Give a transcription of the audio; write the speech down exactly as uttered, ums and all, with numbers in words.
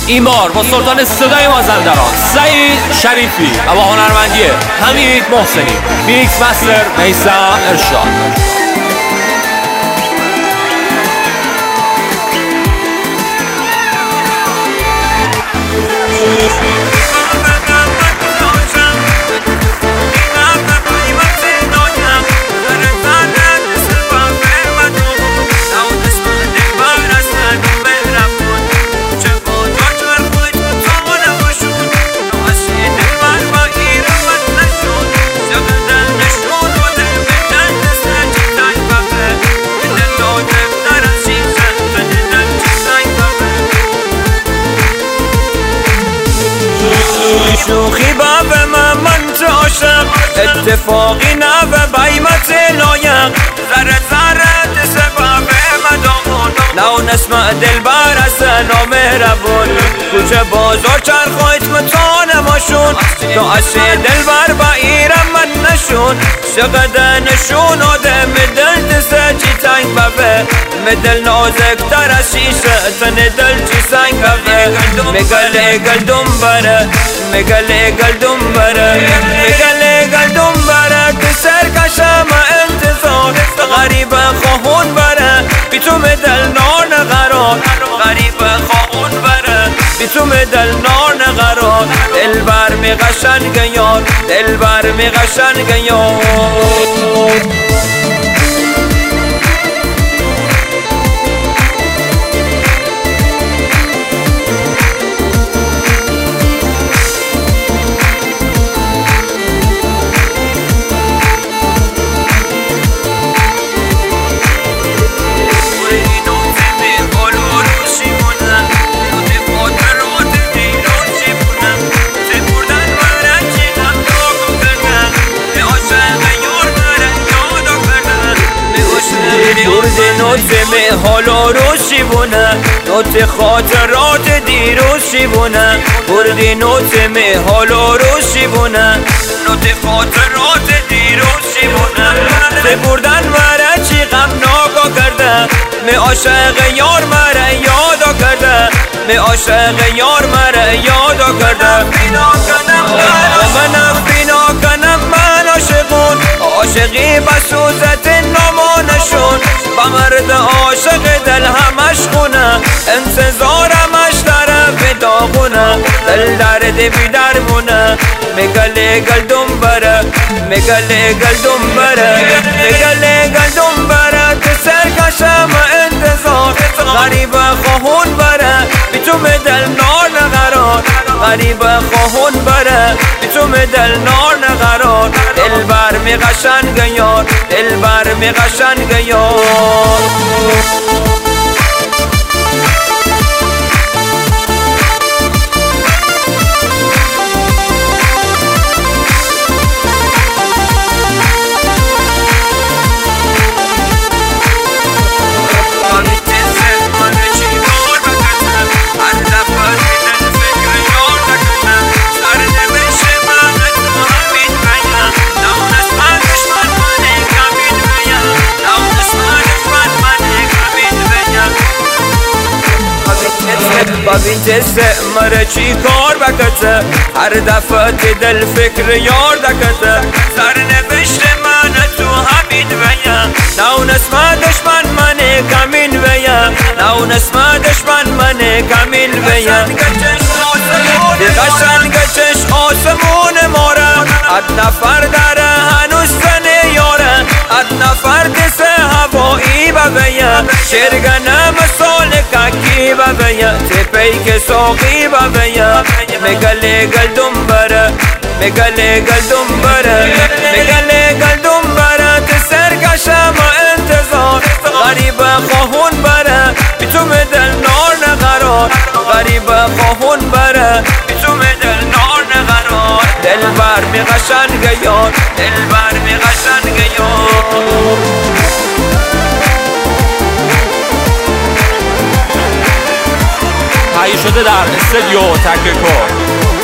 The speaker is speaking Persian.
این بار با سلطان صدای مازندران سعید شریفی و با هنرمندی حمید محسنی، میکس مستر میثم ارشاد. شوخی باب من من تو عاشق اتفاقی نه و بیمت لایق ذره ذره دست باب مدامون لو نسمع دل بر از نامهربون کوچه بازار چرخایت متانه ماشون تو عشق دل بر با ایرم من نشون شقده نشون آدم دل دست چی تنگ بابه مدل نازک تر از شیشه تن دل چی سنگ بابه مگل گلدم بره مگل گلدم بره مگل گلدم بره که سرکشم انتظار غریب خواهون بره بی تو مدل نار نقرار غریب خواهون بره بی تو مدل نار نقرار دل بر می قشنگ یار دل بر می قشنگ یار. برد نوت می حالا روشی بونه نوت خاطرات دیروشی بونه برد نوت می حالا روشی بونه نوت خاطرات دیروشی بونه ته بردن مره چی غم ناگا کرده می عاشق یار مره یادا کرده می عاشق یار مره یادا کرده من بینا کنم من عاشقون عاشقی بسوزت نمانشون با مرد عاشق دل همش خونه انتظارمش طرف داغونه دل درد بی درمونه مگل گلدم بره مگل گلدم بره مگل گلدم بره که سرکشم انتظار غریب خواهون بره بی تو مدل نار نقرار غریب خواهون بره بی تو مدل نار نقرار دل بر می قشنگ یار دل بر می قشنگ یار. ببین جسه مره چی کار بکته هر دفعه دل فکر یار دکته سرنوشت من تو همین ویم نونس من دشمن من کمین ویم نونس من دشمن من کمین ویم قشنگ چش آسمون ماره اد نفر داره هنوز زنه یاره اد نفر دسه هوایی ببیم شرگنه مثال ککی ببیم تپی که ساقی ببیم مگل گلدم بره مگل گلدم بره مگل گلدم بره که سرکشم انتظار غریب خواهون بره بی تو مدل نار نقرار غریب خواهون بره بی تو مدل نار نقرار دل بر می قشنگ یار دل بر می قشنگ یار. تهیه شده در استودیو تکرار.